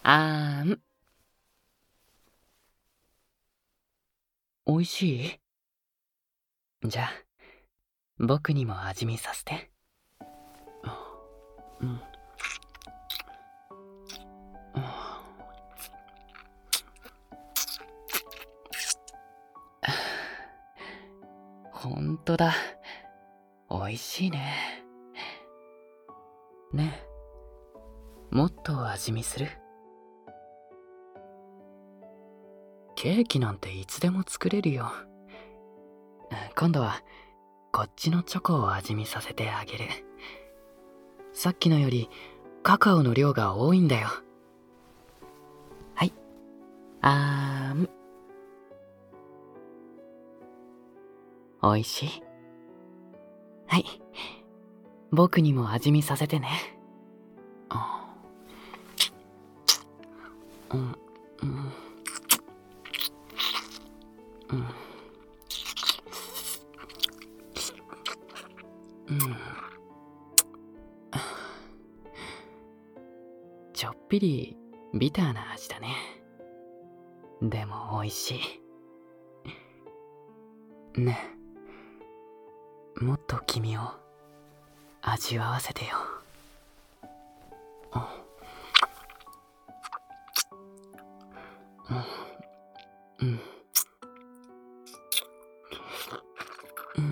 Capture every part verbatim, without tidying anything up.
あーん。おいしい？じゃあ、僕にも味見させて。うん。ほんとだ。おいしいね。ねえ、もっと味見する？ケーキなんていつでも作れるよ。今度はこっちのチョコを味見させてあげる。さっきのよりカカオの量が多いんだよ。はい。あーん。おいしい？はい。僕にも味見させてね。あうん、うん、うん。うん。ちょっぴりビターな味だね。でも美味しい。ねえ、もっと君を味わわせてよ。うん、うん、うん、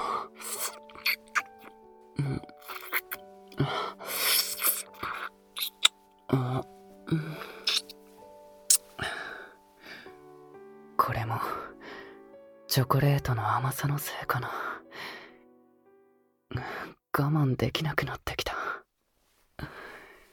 うん、うん。これもチョコレートの甘さのせいかな。我慢できなくなってきた。